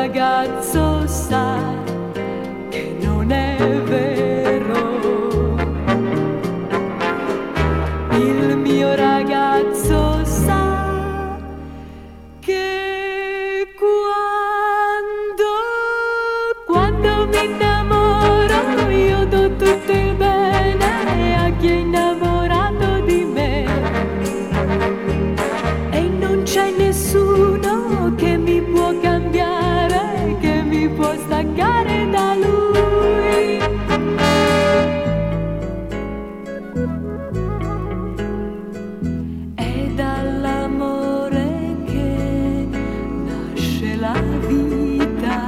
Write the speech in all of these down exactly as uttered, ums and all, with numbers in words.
ragazzo sa che non è vero. Il mio ragazzo sa che quando, quando mi innamoro io do tutto il bene a chi è innamorato di me, e non c'è nessuno che mi può cambiare, che mi può staccare da lui. È dall'amore che nasce la vita,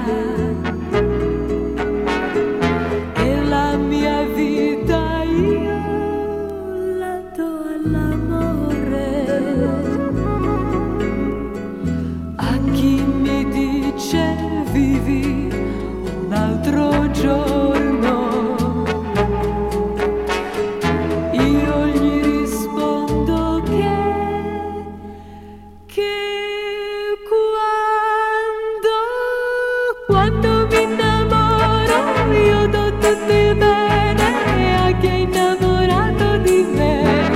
e la mia vita io la do all'amore. A chi mi dice vivi un altro giorno, io gli rispondo che, che quando, quando mi innamoro io do tutto il bene a chi è innamorato di me,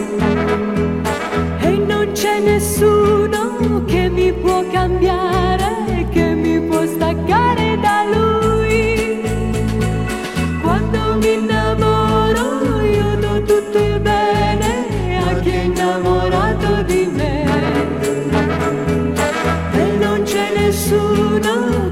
e non c'è nessuno che mi può cambiare, che mi può staccare da lui. Quando mi innamoro io do tutto il bene a chi è innamorato di me, e non c'è nessuno